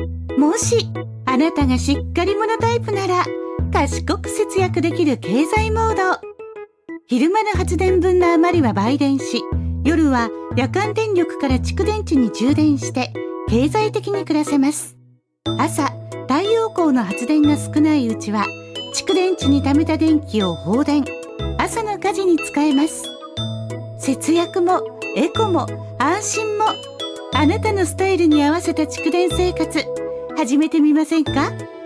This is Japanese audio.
もしあなたがしっかり者タイプなら、賢く節約できる経済モード。昼間の発電分の余りは売電し、夜は夜間電力から蓄電池に充電して経済的に暮らせます。朝、太陽光の発電が少ないうちは蓄電池に貯めた電気を放電、朝の家事に使えます。節約もエコも安心も、あなたのスタイルに合わせた蓄電生活、始めてみませんか？